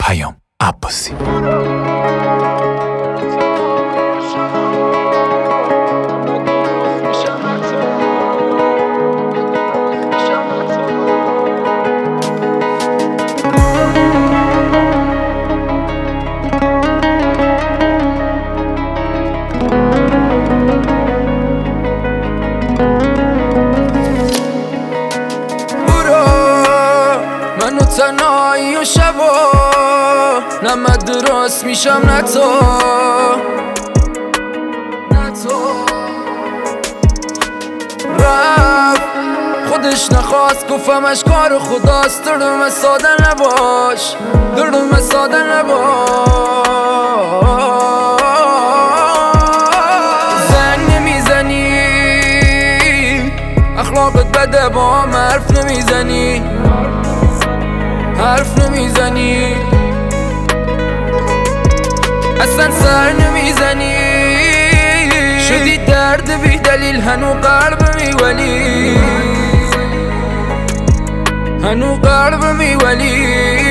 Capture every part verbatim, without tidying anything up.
پیام عباسی. منو تنهایی و شبا نه من درست میشم نه تو نه تو رفت خودش نخواست گفتمش کار خداست. دردم ساده نباش دردم ساده نباش. زنگ نمیزنی اخلاقت بده با هم حرف نمیزنی حرف نمیزنی اصلا سر نمیزنی. شدی درد بی دلیل هنو قلب میولی هنو قلب میولی.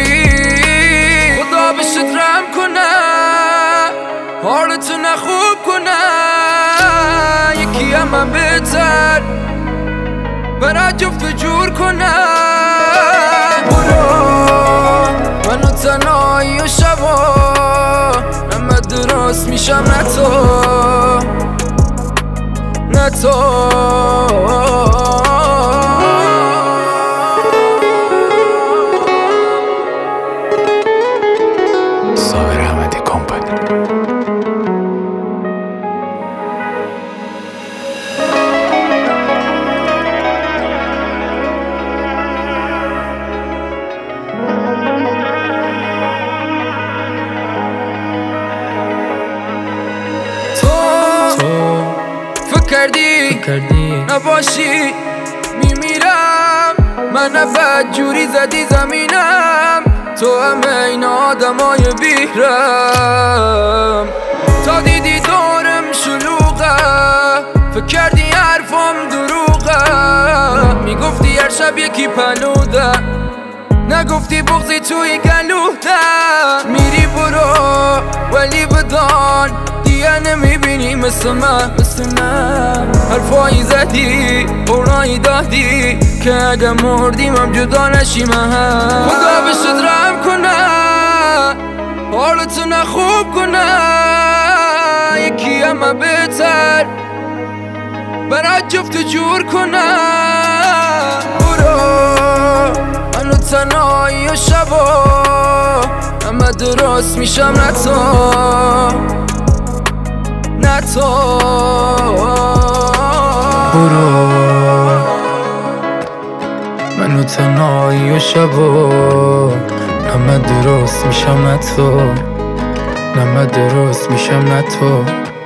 خدا بشت رحم کنه حالتو نخوب کنه. یکی همه بهتر برای جفت جور کنه. منو تنهایی و شبا نه من درست میشم نه تو نه تو. صابر احمدی کمپانی. کردی کردی نباشی میمیرم من. نفت جوری زدی زمینم تو همه این آدمای بیرم. تا دیدی دورم شلوغه فکر کردی حرفم دروغه. میگفتی هر شب یکی پلوده نگفتی بغضی توی گلوده. میری برو ولی بدان دیگه نمیبینی مثل من مثل من. حرفایی زدی اونایی دادی که اگه مردیم هم جدا نشیم هم. خدا بشت رحم کنه حالتو نخوب کنه. یکی همه بهتر برای جفت جور کنه. برو منو تنهایی و شبا همه درست میشم نه تو نه تو. برو منو تنهایی و شبا همه درست میشم نه تو نه من درست میشم نه تو.